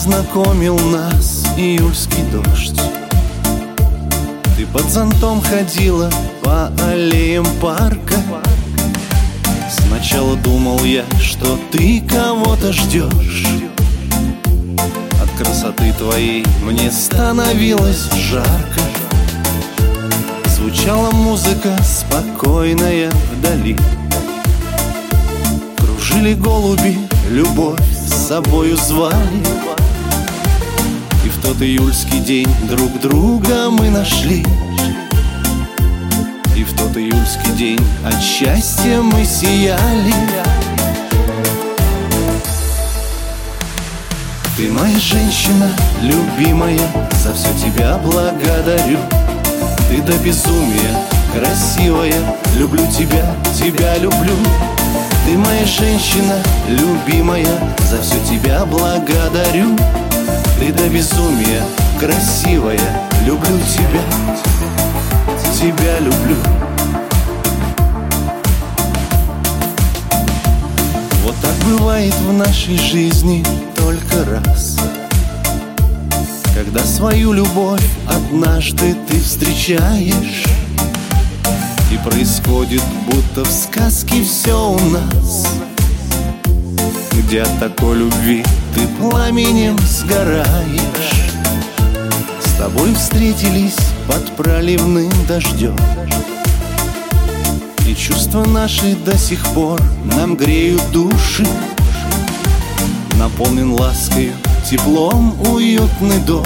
познакомил нас июльский дождь. Ты под зонтом ходила по аллеям парка. Сначала думал я, что ты кого-то ждешь. От красоты твоей мне становилось жарко. Звучала музыка спокойная вдали. Кружили голуби, любовь с собою звали. И в тот июльский день друг друга мы нашли. И в тот июльский день от счастья мы сияли. Ты моя женщина, любимая, за все тебя благодарю. Ты до безумия красивая, люблю тебя, тебя люблю. Ты моя женщина, любимая, за все тебя благодарю. Ты до безумия красивая, люблю тебя, тебя люблю. Вот так бывает в нашей жизни только раз, когда свою любовь однажды ты встречаешь. И происходит, будто в сказке все у нас, где от такой любви ты пламенем сгораешь. С тобой встретились под проливным дождем, и чувства наши до сих пор нам греют души. Наполнен ласкою, теплом уютный дом.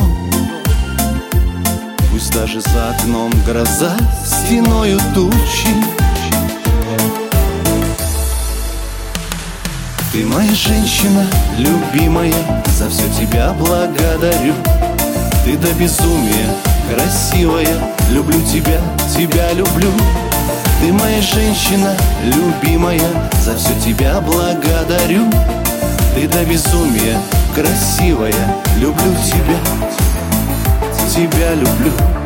Пусть даже за окном гроза, стеною тучи. Ты моя женщина, любимая, за все тебя благодарю. Ты до безумия красивая, люблю тебя, тебя люблю. Ты моя женщина, любимая, за все тебя благодарю. Ты до безумия красивая, люблю тебя, тебя люблю.